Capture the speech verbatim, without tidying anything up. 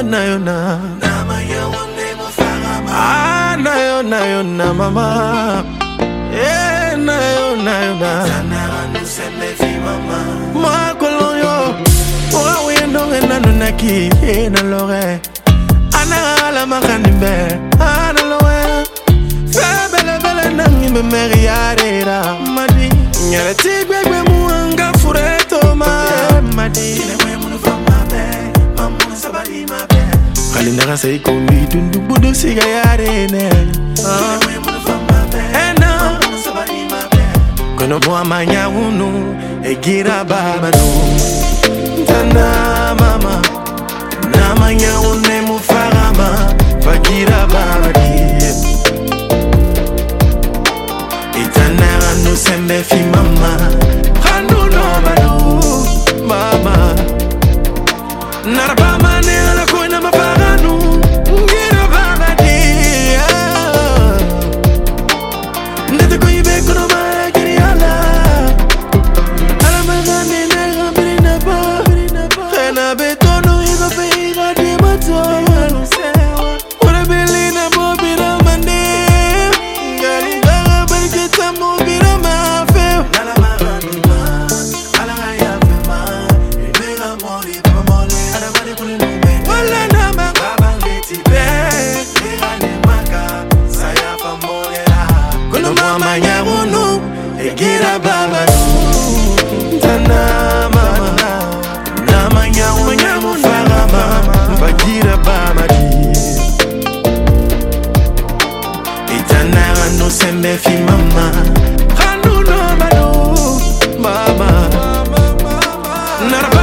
na yo na Nama yawone mufarama. Ah na yo na yo na mama. Eh na yo na yo na Tanara nusembe fi mama. Ma kolon yo Oga wendo ngena nunaki Eh na lore Ana ala makanimbe Ana lore Febele bele nangi me meriarera Madi Nyere tigwe gwe muanga fureto ma Madi Kile mwe munu fama be. Mamuna sabali ma be. Kalindaga say kondi tundu budu siga yare ne Kile mwe munu fama be. Ena Mamuna sabali ma be. Kono mwa manya unu Egira baba no Tana mama Na manya une mufarama Fagira baba di Itanera no sembe fi mama Kanu no manu Mama Naraba mane ala koina maparanu Ngira baba di Nete ko ibe kono ma giri ala Ala magane nega birina ba Khena betono iba peira di mato Ora belina mo bira mande Ngari baga berketa mo bira mafe Nala marani ma. Ala gaya fe ma. Ibega mori pa mole. Ada mani kuli numbe. Wala nama Baba ngeti be. Ibega ne maka. Saya pa mole la. Kono mama nyawunu Egira baba no Tana mama Nama nyawunu farama Fagira baba di Itanara no sembe fi mama Kanu no manu Mama Naraba